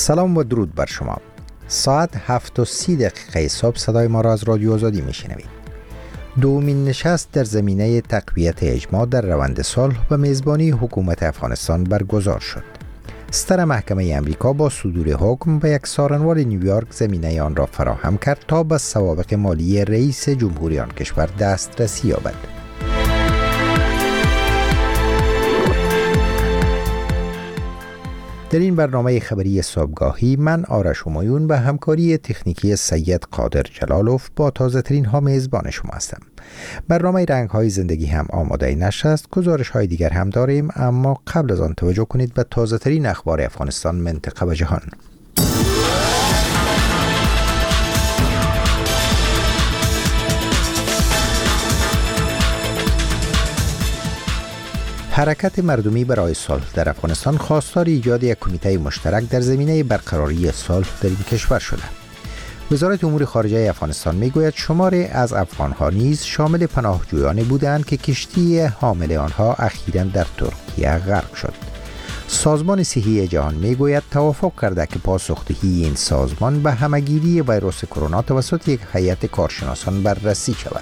سلام و درود بر شما. ساعت 7:30 صبح صدای ما را از رادیو آزادی میشنوید. دومین نشست در زمینه تقویت اجماع در روند صلح به میزبانی حکومت افغانستان برگزار شد. ستر محکمه امریکا با صدور حکم به یک سارنوال نیویورک زمینه آن را فراهم کرد تا به سوابق مالی رئیس جمهوری آن کشور دسترسی یابد. در این برنامه خبری صبحگاهی من آرش همایون به همکاری تکنیکی سید قادر جلالوف با تازه ترین ها میزبان شما هستم. برنامه رنگ های زندگی هم آماده نشست است. گزارش های دیگر هم داریم، اما قبل از آن توجه کنید به تازه ترین اخبار افغانستان، منطقه و جهان. حرکت مردمی برای صلح در افغانستان خواستار ایجاد یک کمیته مشترک در زمینه برقراری صلح در این کشور شده. وزارت امور خارجه افغانستان میگوید شماری از افغانها نیز شامل پناهجویانی بودند که کشتی حامل آنها اخیراً در ترکیه غرق شد. سازمان صحی جهان میگوید توافق کرده که پاسخدهی این سازمان به همهگیری ویروس کرونا توسط یک هیئت کارشناسان بررسی شود.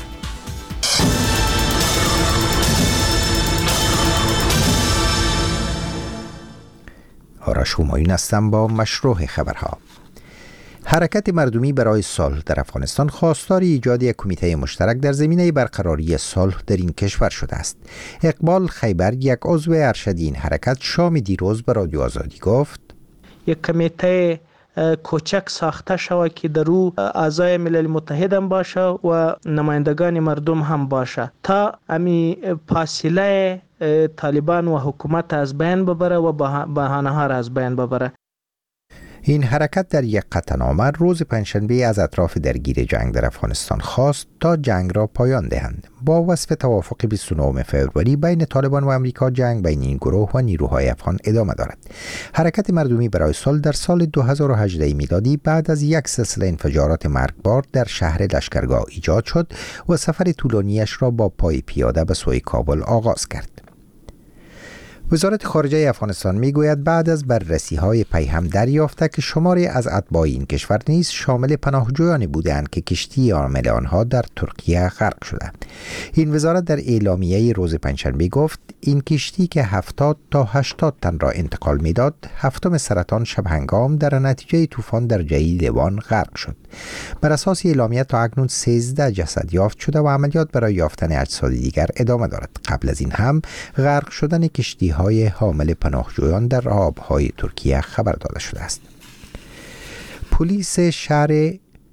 آرش همایون هستم با مشروع خبرها. حرکت مردمی برای صلح در افغانستان خواستار ایجاد یک کمیته مشترک در زمینه برقراری صلح در این کشور شده است. اقبال خیبر، یک عضو ارشد این حرکت، شام دیروز به رادیو آزادی گفت: یک کمیته کوچک ساخته شود که در او اعضای ملل متحد هم باشه و نمایندگان مردم هم باشه تا امی فاصله طالبان و حکومت از بین ببره و بهانه ها را از بین ببره. این حرکت در یک قطعنامه روز پنجشنبه از اطراف درگیر جنگ در افغانستان خواست تا جنگ را پایان دهند. با وصف توافق 29 فوریه بین طالبان و امریکا، جنگ بین این گروه و نیروهای افغان ادامه دارد. حرکت مردمی برای صلح در سال 2018 میلادی بعد از یک سلسله انفجارات مرگبار در شهر لشکرگاه ایجاد شد و سفر طولانیش را با پای پیاده به سوی کابل آغاز کرد. وزارت خارجه افغانستان میگوید بعد از بررسی‌های پیهم دریافته که شماری از اتباع این کشور نیز شامل پناهجویانی بودند که کشتی حامل آنها در ترکیه غرق شده. این وزارت در اعلامیه روز پنجشنبه گفت این کشتی که 70 تا 80 تن را انتقال میداد، هفتم سرطان شب هنگام در نتیجه طوفان در جهیل لیوان غرق شد. بر اساس اعلامیه تا اکنون 13 جسد یافت شده و عملیات برای یافتن اجساد دیگر ادامه دارد. قبل از این هم غرق شدن کشتی های حامل پناهجویان در آبهای ترکیه خبر داده شده است. پلیس شهر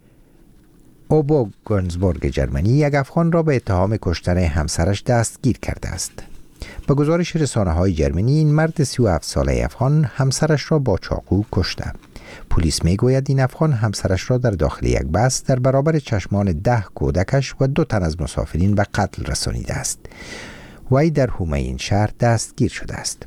اوبوگنزبورگ جرمنی یک افغان را به اتهام کشتن همسرش دستگیر کرده است. به گزارش رسانه‌های جرمنی، این مرد 37 ساله افغان همسرش را با چاقو کشته. پلیس میگوید این افغان همسرش را در داخل یک بس در برابر چشمان 10 کودکش و 2 تن از مسافرین به قتل رسانیده است. وی در حومه این شهر دستگیر شده است.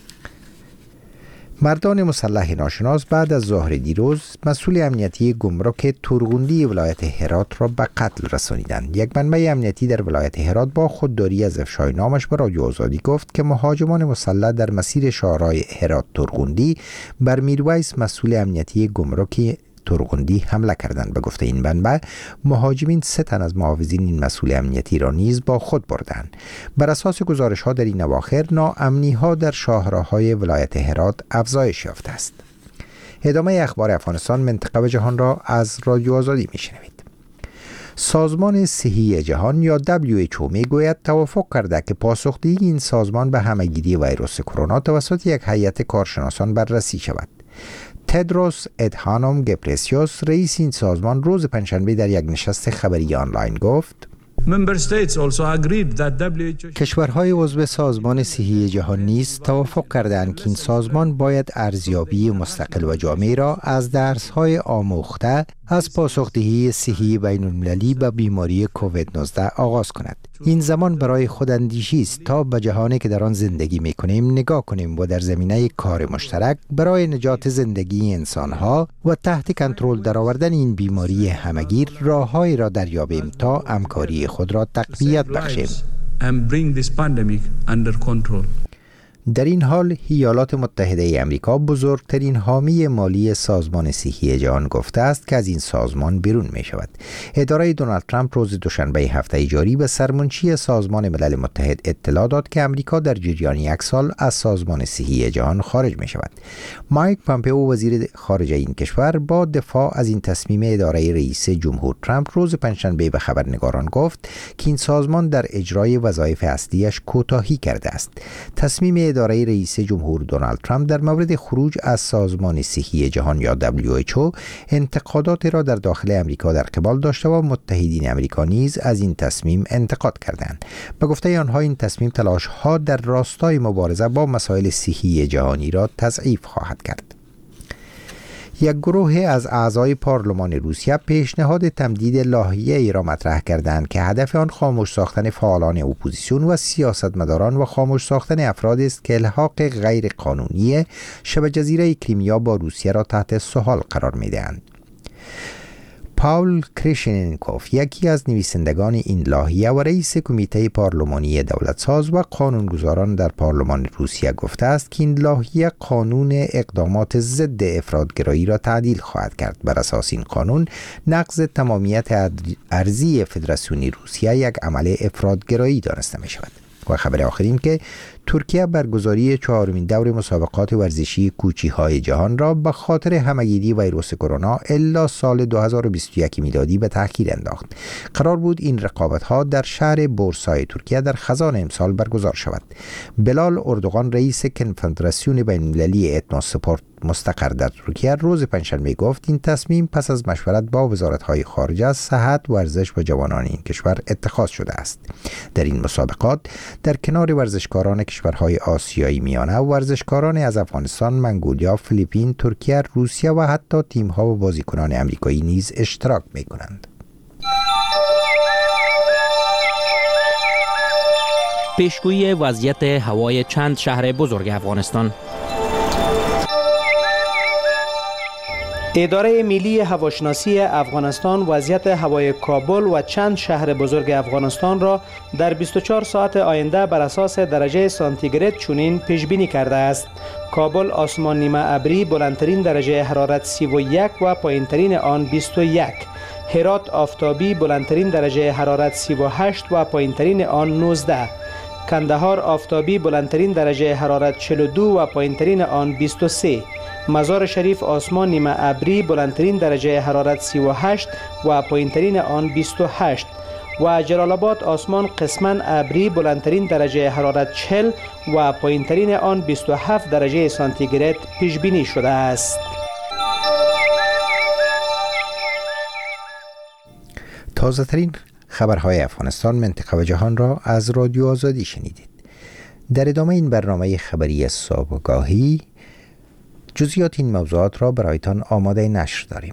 مردان مسلح ناشناس بعد از ظهر دیروز مسئول امنیتی گمرک تورغوندی ولایت هرات را به قتل رسانیدند. یک منبع امنیتی در ولایت هرات با خودداری از افشای نامش به رادیو آزادی گفت که مهاجمان مسلح در مسیر شهرهای هرات تورغوندی بر میرویس مسئول امنیتی گمرک تورغوندی حمله کردند. به گفته این منبع، مهاجمین 3 تن از محافظین این مسئول امنیتی را نیز با خود بردند. بر اساس گزارش‌ها در این اواخر ناامنی‌ها در شاهراهای ولایت هرات افزایش یافته است. ادامه اخبار افغانستان، منطقه و جهان را از رادیو آزادی میشنوید. سازمان صحی جهان یا WHO میگوید توافق کرده که پاسخدهی این سازمان به همهگیری ویروس کرونا توسط یک هیئت کارشناسان بررسی شود. تدروس ادهانوم گبرسیوس، رئیس این سازمان، روز پنجشنبه در یک نشست خبری آنلاین گفت کشورهای عضو سازمان صحی جهان نیز توافق کردند که این سازمان باید ارزیابی مستقل و جامع را از درس‌های آموخته از پاسخدهی صحی بین‌المللی به بیماری کووید 19 آغاز کند. این زمان برای خوداندیشی است تا به جهانی که در آن زندگی می‌کنیم نگاه کنیم و در زمینه کار مشترک برای نجات زندگی انسان‌ها و تحت کنترل درآوردن این بیماری همه‌گیر راه‌هایی را دریابیم تا همکاری خود را تقویت بخشیم. در این حال ایالات متحده ای آمریکا بزرگترین حامی مالی سازمان صحی جهان گفته است که از این سازمان بیرون می شود. اداره دونالد ترامپ روز دوشنبه هفته جاری به سرمنشی سازمان ملل متحد اطلاع داد که آمریکا در جریان یک سال از سازمان صحی جهان خارج می شود. مایک پامپئو وزیر خارجه این کشور با دفاع از این تصمیم اداره رئیس جمهور ترامپ روز پنجشنبه به خبرنگاران گفت که این سازمان در اجرای وظایف اصلیش کوتاهی کرده است. تصمیم اداره رئیس جمهور دونالد ترامپ در مورد خروج از سازمان صحی جهان یا WHO انتقادات را در داخل آمریکا در قبال داشته و متحدین آمریکا نیز از این تصمیم انتقاد کردند. به گفته آنها این تصمیم تلاش‌ها در راستای مبارزه با مسائل صحی جهانی را تضعیف خواهد کرد. یک گروه از اعضای پارلمان روسیه پیشنهاد تمدید لایحه‌ای را مطرح کردند که هدف آن خاموش ساختن فعالان اپوزیسیون و سیاستمداران و خاموش ساختن افرادی است که الحاق غیر قانونی شبه جزیره کریمیا با روسیه را تحت سوال قرار می‌دهند. پاول کریشنکوف یکی از نویسندگان این لایحه و رئیس کمیته پارلمانی دولتساز و قانونگذاران در پارلمان روسیه گفته است که این لایحه قانون اقدامات ضد افراطگرایی را تعدیل خواهد کرد. بر اساس این قانون نقض تمامیت ارضی فدراسیون روسیه یک عمل افراطگرایی دانسته می شود. و خبر آخرین که ترکیه برگزاری 4مین دور مسابقات ورزشی کوچی‌های جهان را به خاطر همه‌گیری ویروس کرونا الا سال 2021 میلادی به تأخیر انداخت. قرار بود این رقابت‌ها در شهر بورسای ترکیه در خزان امسال برگزار شود. بلال اردوغان رئیس کنفدراسیون بین‌المللی اتنوسپورت مستقر در ترکیه روز پنجشنبه گفت این تصمیم پس از مشورت با وزارت‌های خارجه، صحت، ورزش و جوانان این کشور اتخاذ شده است. در این مسابقات در کنار ورزشکاران کشورهای آسیایی میانه و ورزشکاران از افغانستان، منگولیا، فیلیپین، ترکیه، روسیه و حتی تیم‌ها و بازیکنان آمریکایی نیز اشتراک می‌کنند. پیشگویی وضعیت هوای چند شهر بزرگ افغانستان. اداره ملی هواشناسی افغانستان وضعیت هوای کابل و چند شهر بزرگ افغانستان را در 24 ساعت آینده بر اساس درجه سانتیگراد چنین پیش بینی کرده است. کابل آسمان نیمه ابری، بلندترین درجه حرارت 31 و پایینترین آن 21. هرات آفتابی، بلندترین درجه حرارت 38 و پایینترین آن 19. کندهار آفتابی، بلندترین درجه حرارت 42 و پایینترین آن 23. مزار شریف آسمان نیمه ابری، بلندترین درجه حرارت 38 و پایینترین آن 28. و جلال آباد آسمان قسماً ابری، بلندترین درجه حرارت 40 و پایینترین آن 27 درجه سانتیگراد پیش بینی شده است. تازه ترین خبرهای افغانستان، منطقه و جهان را از رادیو آزادی شنیدید. در ادامه این برنامه خبری صبحگاهی جزئیات این موضوعات را برایتان آماده نشر داریم.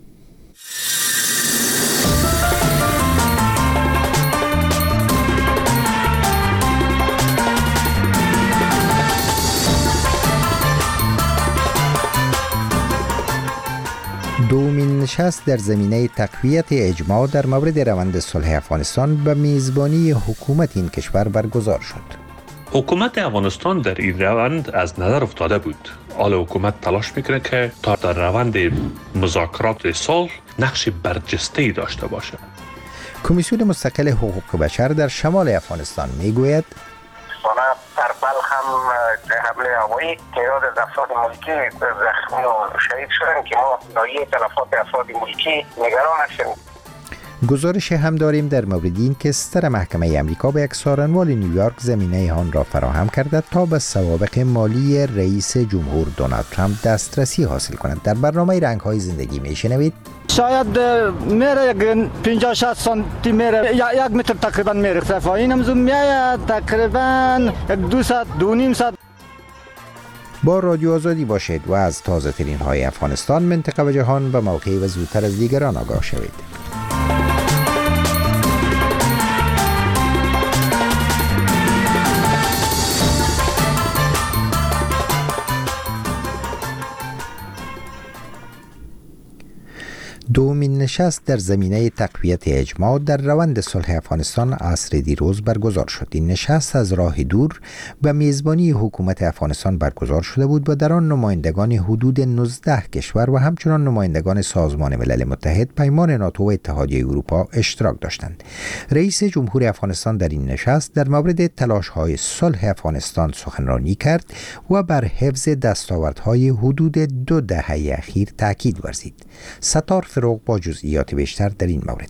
دومین نشست در زمینه تقویت اجماع در مورد روند صلح افغانستان به میزبانی حکومت این کشور برگزار شد. حکومت افغانستان در این روند از نظر افتاده بود. حالا حکومت تلاش میکنه که تا در روند مذاکرات صلح نقش برجسته‌ای داشته باشه. کمیسیون مستقل حقوق بشر در شمال افغانستان میگوید در بلخ هم حمله هوایی تعداد از افراد ملکی زخمی و شهید شدن که ما دایه تلفات افراد ملکی نگران هستیم. گزارش هم داریم در مورد این که ستر محکمه امریکا به یک سارنوال نیویورک زمینه آن را فراهم کرده تا به سوابق مالی رئیس جمهور دونالد ترامپ دسترسی حاصل کند. در برنامه رنگ‌های زندگی میشنوید شاید میره 50-60 سانتی میره، 1 متر تقریبا میره. صفایی نمزون میاد تقریبا 2 ساعت 2.5 ساعت. با رادیو آزادی باشید و از تازه ترین های افغانستان، منطقه و جهان به موقع و زودتر از دیگران آگاه شوید. دومین نشست در زمینه تقویت اجماع در روند صلح افغانستان عصر دیروز برگزار شد. این نشست از راه دور به میزبانی حکومت افغانستان برگزار شده بود و در آن نمایندگان حدود 19 کشور و همچنان نمایندگان سازمان ملل متحد، پیمان ناتو و اتحادیه اروپا اشتراک داشتند. رئیس جمهور افغانستان در این نشست در مورد تلاش‌های صلح افغانستان سخنرانی کرد و بر حفظ دستاوردهای حدود 2 دهه اخیر تاکید ورزید. ستار فروغ با جزئیات بیشتر در این مورد.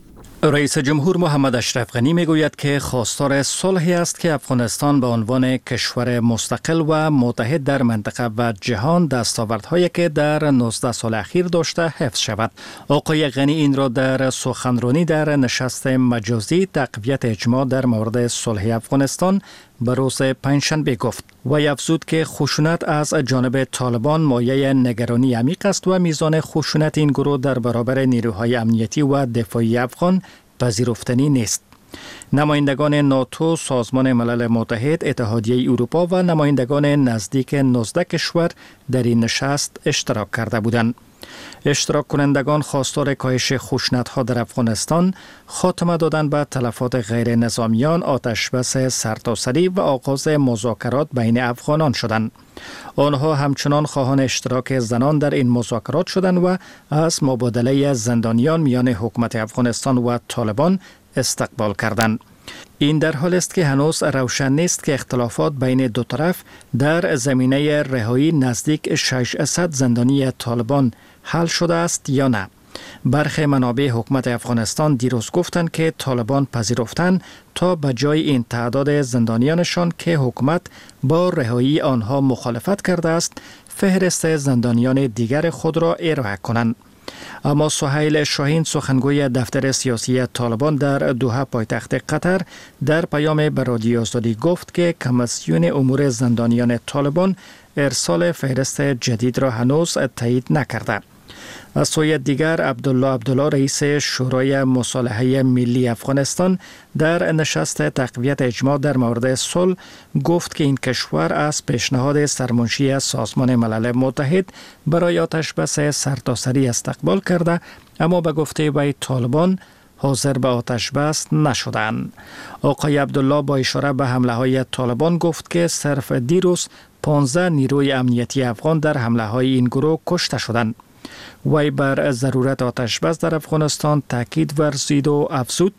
رئیس جمهور محمد اشرف غنی میگوید که خواستار صلحی است که افغانستان به عنوان کشور مستقل و متحد در منطقه و جهان دستاوردهایی که در 19 سال اخیر داشته حفظ شود. آقای غنی این را در سخنرانی در نشست مجازی تقویت اجماع در مورد صلح افغانستان به روز پنجشنبه گفت و افزود که خشونت از جانب طالبان مایه نگرانی عمیق است و میزان خشونت این گروه در برابر نیروهای امنیتی و دفاعی افغان پذیرفتنی نیست. نمایندگان ناتو، سازمان ملل متحد، اتحادیه اروپا و نمایندگان نزدیک 19 کشور در این نشست اشتراک کرده بودند. اشتراک کنندگان خواستار کاهش خشونت‌ها در افغانستان، خاتمه دادن به تلفات غیر نظامیان، آتشبس سرتاسری و آغاز مذاکرات بین افغانان شدند. آنها همچنان خواهان اشتراک زنان در این مذاکرات شدند و از مبادله زندانیان میان حکومت افغانستان و طالبان استقبال کردند. این در حال است که هنوز روشن نیست که اختلافات بین دو طرف در زمینه رهایی نزدیک 600 زندانی طالبان حل شده است یا نه. برخی منابع حکومت افغانستان دیروز گفتند که طالبان پذیرفتند تا به جای این تعداد زندانیانشان که حکومت با رهایی آنها مخالفت کرده است، فهرست زندانیان دیگر خود را ارائه کنند. اما سهیل شاهین، سخنگوی دفتر سیاسی طالبان در دوحه پایتخت قطر، در پیام به رادیو آزادی گفت که کمیسیون امور زندانیان طالبان ارسال فهرست جدید را هنوز تایید نکرده. از سوی دیگر عبدالله رئیس شورای مصالحه ملی افغانستان در نشست تقویت اجماع در مورد صلح گفت که این کشور از پیشنهاد سرمنشی سازمان ملل متحد برای آتشبس سرتاسری استقبال کرده، اما به گفته وی طالبان حاضر به آتشبس نشدند. آقای عبدالله با اشاره به حمله های طالبان گفت که صرف دیروز 15 نیروی امنیتی افغان در حمله های این گروه کشته شدند. وی بر ضرورت آتشبس در افغانستان تاکید ورزید و افزود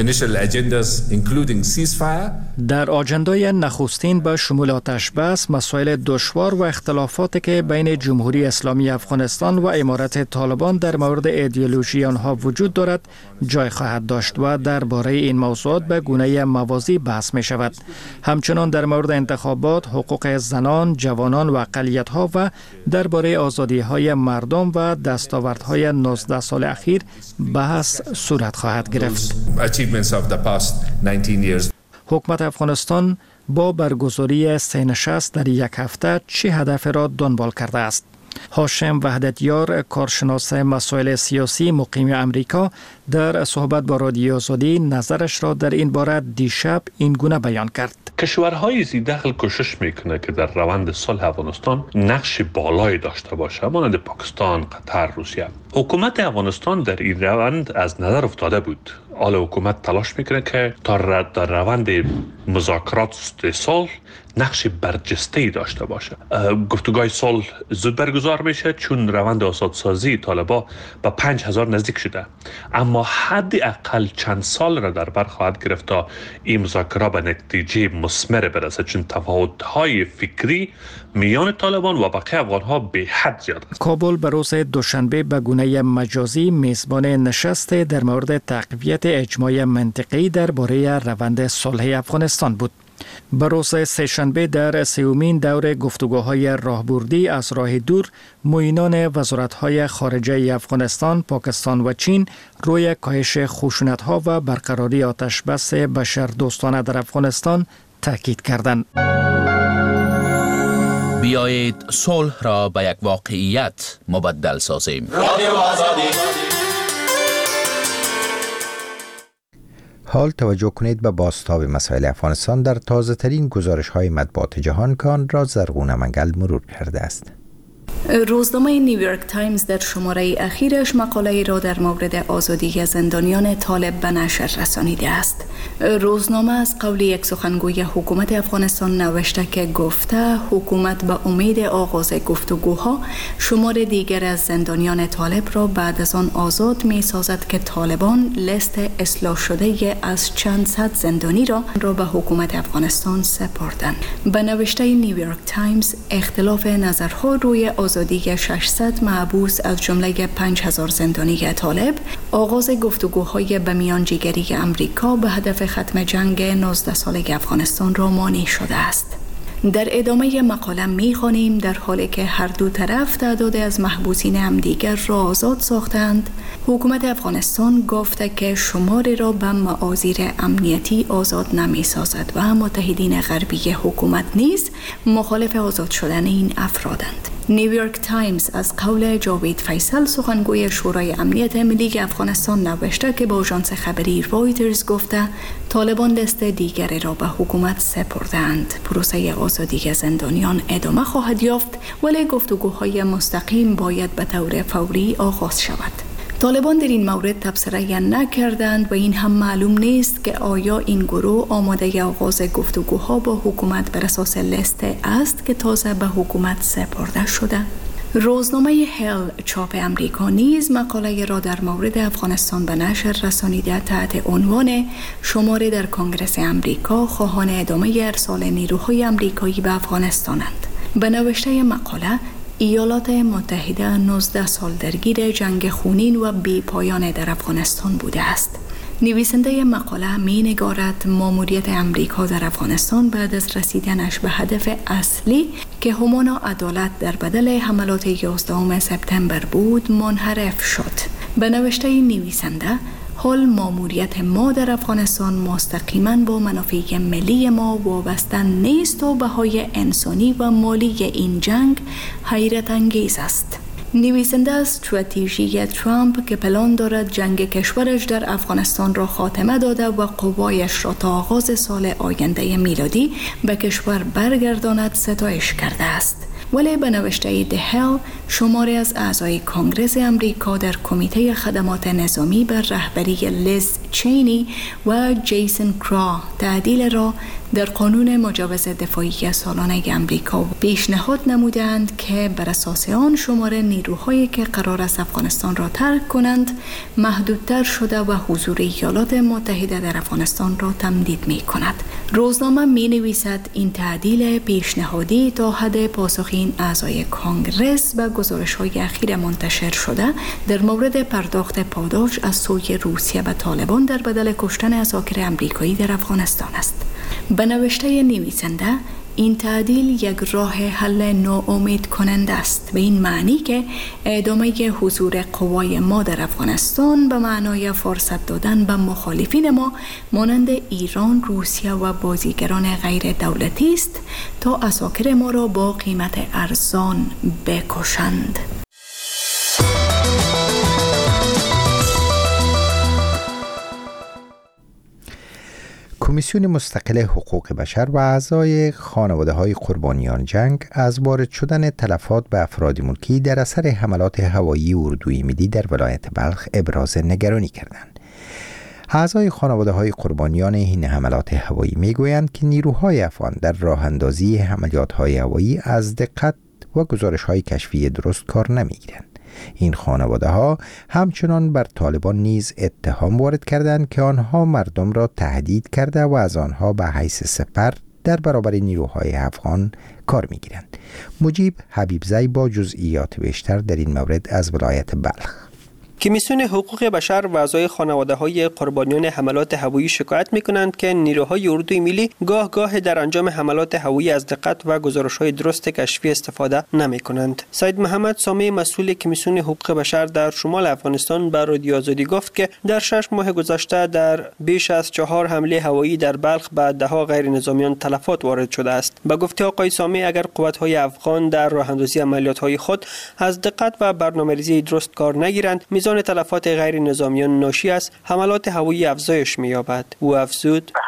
در آجندای نخستین به شمول آتشبس، مسائل دشوار و اختلافاتی که بین جمهوری اسلامی افغانستان و امارت طالبان در مورد ایدئولوژی آنها وجود دارد جای خواهد داشت و درباره این موضوعات به گونه موازی بحث می شود. همچنان در مورد انتخابات، حقوق زنان، جوانان و اقلیت‌ها و درباره آزادی‌های مردم و دستاوردهای 19 سال اخیر بحث صورت خواهد گرفت. حکومت افغانستان با برگزاری 3 نشست در یک هفته 3 هدف را دنبال کرده است. هاشم وحدتیار، کارشناس مسائل سیاسی مقیم امریکا، در صحبت با رادیو آزادی نظرش را در این باره دیشب این گونه بیان کرد. کشورهای ذی‌دخل کوشش میکنه که در روند صلح افغانستان نقش بالایی داشته باشه، مانند پاکستان، قطر، روسیه. حکومت افغانستان در این روند از نظر افتاده بود. حالا حکومت تلاش میکنه که تا در روند مذاکرات صلح نقش برجسته‌ای داشته باشه. گفتگوهای صلح زود برگزار میشه چون روند آزادسازی طالبان به 5000 نزدیک شده، اما حداقل چند سال را در بر خواهد گرفت تا این مذاکرات به نتیجه مثمر برسه، چون تفاوت‌های فکری میان طالبان و بقیه افغان‌ها به حد زیاد است. کابل به روز دوشنبه به گونه مجازی میزبان نشست در مورد تقویت اجماع منطقی درباره روند صلح افغانستان بود. به روز سه‌شنبه در 3مین دور گفتگوهای راهبردی از راه دور، معینان وزارت‌های خارجه افغانستان، پاکستان و چین روی کاهش خشونت‌ها و برقراری آتشبس بشردوستانه در افغانستان تاکید کردند. بیایید صلح را به یک واقعیت مبدل سازیم. رادیو آزادی. حال توجه کنید به بازتاب مسائل افغانستان در تازه ترین گزارش های مطبوعات جهان که آن را زرغون منگل مرور کرده است. روزنامه نیویورک تایمز در شماره اخیرش مقاله‌ای را در مورد آزادی زندانیان طالب به نشر رسانیده است. روزنامه از قول یک سخنگوی حکومت افغانستان نوشته که گفته حکومت به امید آغاز گفتگوها شمار دیگر از زندانیان طالب را بعد از آن آزاد می سازد که طالبان لیست اصلاح شده از چند صد زندانی را به حکومت افغانستان سپردند. به نوشته نیویورک تایمز اختلاف نظرها روی آزادی 600 محبوس از جمله 5000 زندانی طالب آغاز گفتگوهای به میانجیگری امریکا به هدف ختم جنگ 19 ساله افغانستان را مانع شده است. در ادامه مقاله می‌خوانیم در حالی که هر دو طرف تعداد از محبوسین همدیگر را آزاد ساختند، حکومت افغانستان گفته که شماری را به معاذیر امنیتی آزاد نمی‌سازد و متحدین غربی حکومت نیز مخالف آزاد شدن این افرادند. نیویورک تایمز از قول جاوید فیصل سخنگوی شورای امنیت ملی افغانستان نوشته که با آژانس خبری رایترز گفته طالبان لیست دیگری را به حکومت سپردند. پروسه آزادی زندانیان ادامه خواهد یافت ولی گفتگوهای مستقیم باید به طور فوری آغاز شود. طالبان در این مورد تبصره نکردند و این هم معلوم نیست که آیا این گروه آماده آغاز گفتگوها با حکومت بر اساس لیست است که تازه به حکومت سپرده شده. روزنامه هیل چاپ امریکا نیز مقاله را در مورد افغانستان به نشر رسانیده تحت عنوان شماره در کنگره امریکا خواهان ادامه ارسال نیروهای امریکایی به افغانستانند. به نوشته مقاله ایالات متحده 19 سال درگیر جنگ خونین و بی پایان در افغانستان بوده است. نویسنده مقاله می نگارد ماموریت امریکا در افغانستان بعد از رسیدنش به هدف اصلی که همانا عدالت در بدل حملات 11 سپتامبر بود منحرف شد. به نوشته نویسنده حال ماموریت ما در افغانستان مستقیما با منافع ملی ما وابسته نیست و بهای انسانی و مالی این جنگ حیرت انگیز است. نویسنده از استراتژی ترامپ که پلان دارد جنگ کشورش در افغانستان را خاتمه داده و قوایش را تا آغاز سال آینده میلادی به کشور برگرداند ستایش کرده است. ولی به نوشته دهل شماری از اعضای کنگره امریکا در کمیته خدمات نظامی بر رهبری لیز چینی و جیسن کرا تعدیل را در قانون مجوز دفاعی سالانه امریکا پیشنهاد نمودند که بر اساس آن شمار نیروهایی که قرار است افغانستان را ترک کنند محدودتر شده و حضور ایالات متحده در افغانستان را تمدید می کند. روزنامه می نویسد این تعدیل پیشنهادی تا حد پاسخ این اعضای کنگرس به گزارش‌های اخیر منتشر شده در مورد پرداخت پاداش از سوی روسیه به طالبان در بدل کشتن اساکر امریکایی در افغانستان است. به نوشته نویسنده این تعدیل یک راه حل ناامید کننده است، به این معنی که ادامه حضور قوای ما در افغانستان به معنای فرصت دادن به مخالفین ما مانند ایران، روسیه و بازیگران غیر دولتی است تا اساکر ما را با قیمت ارزان بکشند. کمیسیون مستقل حقوق بشر و اعضای خانواده‌های قربانیان جنگ از وارد شدن تلفات به افراد ملکی در اثر حملات هوایی اردوی ملی در ولایت بلخ ابراز نگرانی کردند. اعضای خانواده‌های قربانیان این حملات هوایی می‌گویند که نیروهای افغان در راه اندازی عملیات‌های هوایی از دقت و گزارش‌های کشفی درست کار نمی‌گیرند. این خانواده‌ها همچنان بر طالبان نیز اتهام وارد کردند که آنها مردم را تهدید کرده و از آنها به حیث سپر در برابر نیروهای افغان کار می‌گیرند. مجیب حبیبزی با جزئیات بیشتر در این مورد از ولایت بلخ. کمیسیون حقوق بشر و اعضای خانواده‌های قربانیان حملات هوایی شکایت می‌کنند که نیروهای اردوی ملی گاه گاه در انجام حملات هوایی از دقت و گزارش‌های درست کشفی استفاده نمی‌کنند. سید محمد سامی مسئول کمیسیون حقوق بشر در شمال افغانستان به رادیو آزادی گفت که در 6 ماه گذشته در بیش از 4 حمله هوایی در بلخ به ده‌ها غیر نظامیان تلفات وارد شده است. به گفته آقای سامی اگر قوت‌های افغان در راه‌اندازی عملیات‌های خود از دقت و برنامه‌ریزی درست کار نگیرند، میزان تلفات غیر نظامیان ناشی از حملات هوایی افزایش می‌یابد. او افزود: حملات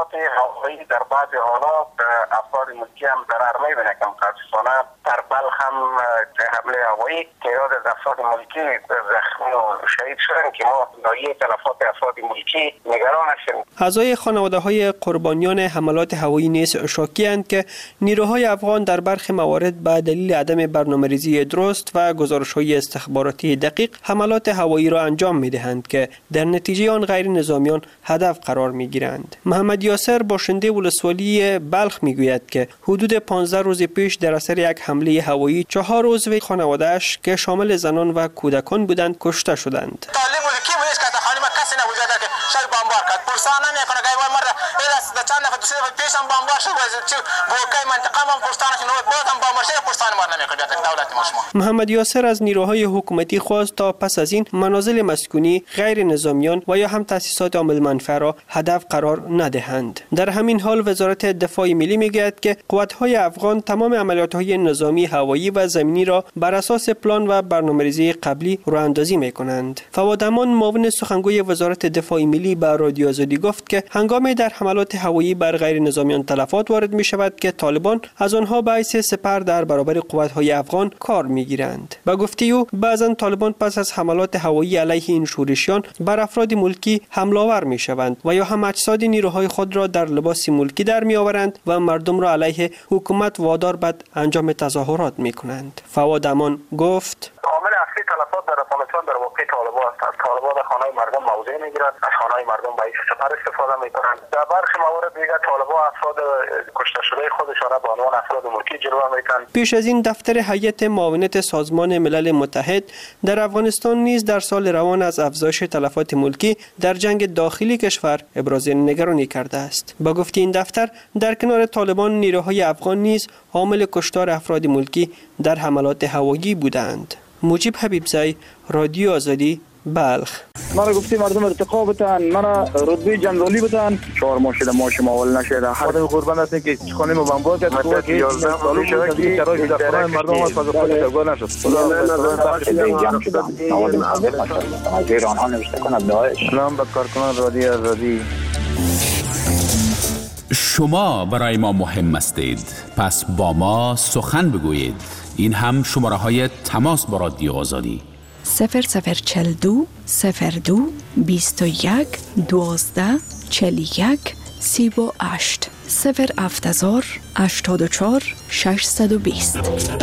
هوایی در بعض حالات افراد ملکی هم ضرر می‌بینه که متاسفانه در بلخ هم حمله هوایی تعداد از افراد ملکی زخمی و شهید شدن که ما دایه تلفات افراد ملکی نگران هستیم. اعضای خانواده‌های قربانیان حملات هوایی نیز شاکی‌اند که نیروهای افغان در برخی موارد به دلیل عدم برنامه‌ریزی درست و گزارش‌های استخباراتی دقیق حملات هوایی را انجام می‌دهند که در نتیجه آن غیر نظامیان هدف قرار می‌گیرند. محمد یاسر باشنده ولسوالی بلخ می‌گوید که حدود 15 روز پیش در اثر یک حمله هوایی 4 عضو خانواده‌اش که شامل زنان و کودکان بودند کشته شدند. محمد یاسر از نیروهای حکومتی خواست تا پس از این منازل مسکونی غیر نظامیان و یا هم تأسیسات عامل منفعه را هدف قرار ندهند. در همین حال وزارت دفاع ملی میگوید که قوات‌های افغان تمام عملیات‌های نظامی هوایی و زمینی را بر اساس پلان و برنامه‌ریزی قبلی راه‌اندازی می‌کنند. فواد امان معاون سخنگوی وزارت دفاع ملی به رادیو آزادی گفت که هنگامی در حملات هوایی بر غیر نظامیان تلفات وارد می‌شود که طالبان از آنها به حیث سپر در برابر قوات‌های افغان کار می‌گیرند. با گفته او بعضا طالبان پس از حملات هوایی علیه این شورشیان بر افراد ملکی حمله آور می‌شوند و یا هم اجساد نیروهای خود را در لباس ملکی در می‌آورند و مردم را علیه حکومت وادار به انجام تظاهرات می‌کنند. فواد امان گفت عامل اصلی تلفات در افغانستان در واقع طالبان است. طالبان از خانه‌های مردم موضع می‌گیرند، از خانه‌های مردم به سپر استفاده می‌کنند. در برخی موارد دیگر طالبان افراد کشته شده خودشان را به عنوان افراد ملکی جلوه می‌کنند. پیش از این دفتر هیئت معاونت سازمان ملل متحد در افغانستان نیز در سال روان از افزایش تلفات ملکی در جنگ داخلی کشور ابراز نگرانی کرده است. با گفته این دفتر در کنار طالبان نیروهای افغان نیز عامل کشتار افراد ملکی در حملات هوایی بودند. مجیب حبیبزی، رادیو آزادی، بلخ. مرا گفتی مردم ارتقا بتن، مرا رتبه جنرالی بتن، 4 ماه شده ماشم اول نشده. خودم قربان هستم که خانه ما بمبار کرد، تو که 11 سال شده که شرایط در خانه مردم از فضا خود اشتباه نشد. خدا آنها نوشته کند داعش. سلام به کارکنان رادیو آزادی. شما برای ما مهم هستید، پس با ما سخن بگویید. این هم شماره های تماس با رادیو آزادی 0042 02 21 12 41 38 070 84 620.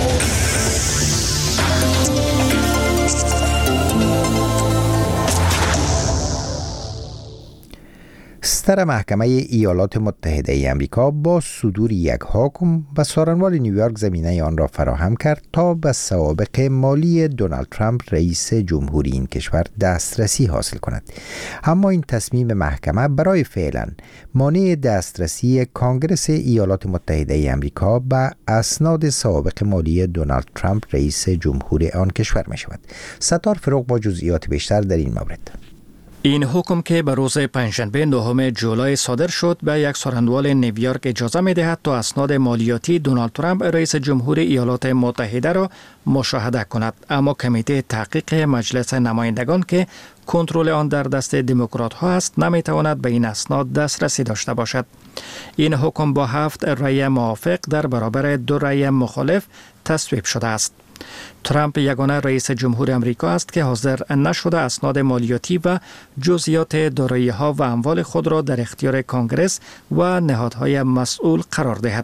ستر محکمه ایالات متحده ای آمریکا با صدور یک حکم به سارنوال نیویورک زمینه آن را فراهم کرد تا به سوابق مالی دونالد ترامپ رئیس جمهوری این کشور دسترسی حاصل کند. اما این تصمیم محکمه برای فعلا مانع دسترسی کانگرس ایالات متحده ای آمریکا به اسناد سوابق مالی دونالد ترامپ رئیس جمهوری آن کشور می شود. ستار فروغ با جزئیات بیشتر در این مورد. این حکم که به روز پنجشنبه 9 جولای صادر شد به یک سارنوال نیویورک اجازه می دهد تا اسناد مالیاتی دونالد ترامپ رئیس جمهور ایالات متحده را مشاهده کند. اما کمیته تحقیق مجلس نمایندگان که کنترل آن در دست دموکرات ها است نمی تواند به این اسناد دسترسی داشته باشد. این حکم با 7 رأی موافق در برابر 2 رأی مخالف تصویب شده است. ترامپ یگانه رئیس جمهور امریکا است که حاضر نشده اسناد مالیاتی و جزئیات دارایی‌ها و اموال خود را در اختیار کانگرس و نهادهای مسئول قرار دهد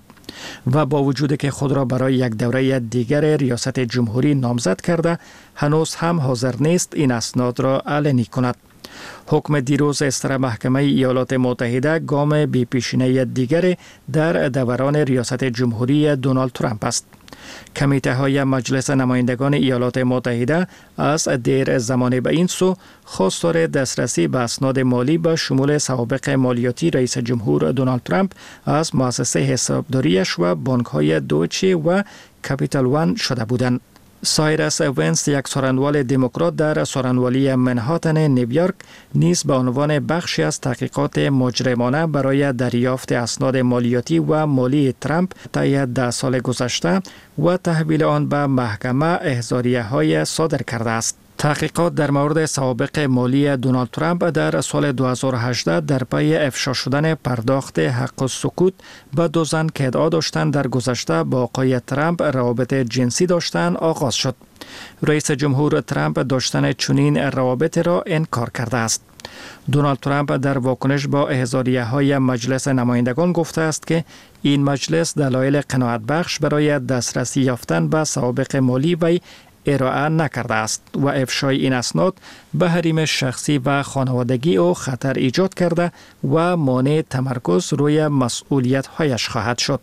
و با وجود که خود را برای یک دوره دیگر ریاست جمهوری نامزد کرده هنوز هم حاضر نیست این اسناد را علنی کند. حکم دیروز استر محکمه ایالات متحده گام بی پیشینه دیگر در دوران ریاست جمهوری دونالد ترامپ است. کمیته های مجلس نمایندگان ایالات متحده از دیر زمانی به این سو خواستار دسترسی به اسناد مالی به شمول سوابق مالیاتی رئیس جمهور دونالد ترامپ از مؤسسه حسابداریش و بانک های دویچه و کپیتال وان شده بودند. سایرس ونس، یک سارنوال دموکرات در سارنوالی منهاتن نیویورک، نیز به عنوان بخشی از تحقیقات مجرمانه برای دریافت اسناد مالیاتی و مالی ترامپ طی 10 سال گذشته و تحویل آن به محکمه احضاریه‌های صادر کرده است. تحقیقات در مورد سوابق مالی دونالد ترامپ در سال 2018 در پی افشا شدن پرداخت حق السکوت به دو زن که ادعا داشتند در گذشته با آقای ترامپ روابط جنسی داشتند آغاز شد. رئیس جمهور ترامپ داشتن چنین روابط را انکار کرده است. دونالد ترامپ در واکنش با احضاریه‌های مجلس نمایندگان گفته است که این مجلس دلایل قناعت بخش برای دسترسی یافتن به سوابق مالی وی ارائه نکرده است و افشای این اسناد به حریم شخصی و خانوادگی او خطر ایجاد کرده و مانع تمرکز روی مسئولیت‌هایش خواهد شد.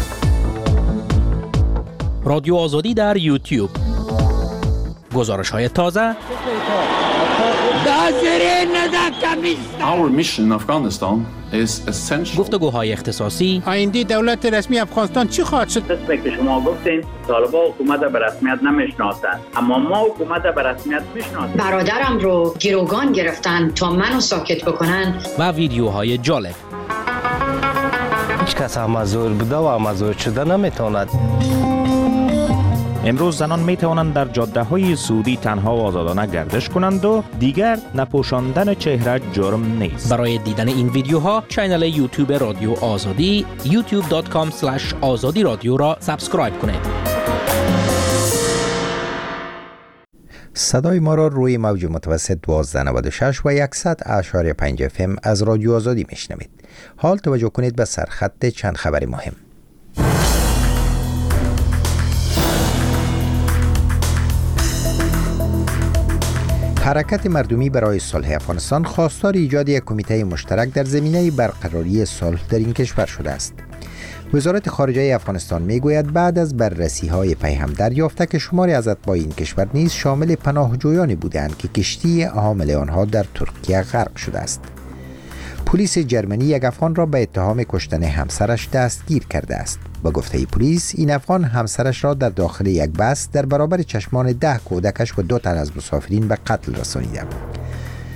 رادیو آزادی در یوتیوب. گزارش‌های تازه. Our mission in Afghanistan is essential. گفتگوهای اختصاصی. آینده دولت رسمی افغانستان چی خواهد شد؟ مثل که شما گفتین طالبان حکومت به رسمیت نمیشناسند، اما ما حکومت به رسمیت میشناسیم. برادرم رو گروگان گرفتن تا منو ساکت بکنن. و ویدیوهای جالب. هیچ کس امازور بوده و امازور شده نمیتواند. امروز زنان می توانند در جاده های سعودی تنها و آزادانه گردش کنند و دیگر نپوشاندن چهره جرم نیست. برای دیدن این ویدیوها کانال یوتیوب رادیو آزادی youtube.com/azadi رادیو را سابسکرایب کنید. صدای ما را روی موج متوسط 1296 و 100.5 FM از رادیو آزادی میشنوید. حال توجه کنید به سرخط چند خبر مهم. حرکت مردمی برای صلح افغانستان خواستار ایجاد یک کمیته مشترک در زمینه برقراری صلح در این کشور شده است. وزارت خارجه افغانستان میگوید بعد از بررسی‌های پیهم دریافته که شماری از اتباع این کشور نیز شامل پناهجویانی بودند که کشتی حامل آنها در ترکیه غرق شده است. پلیس جرمنی یک افغان را به اتهام کشتن همسرش دستگیر کرده است. با گفته پلیس این افغان همسرش را در داخل یک بس در برابر چشمان 10 کودکش و 2 تن از مسافرین به قتل رسانیده.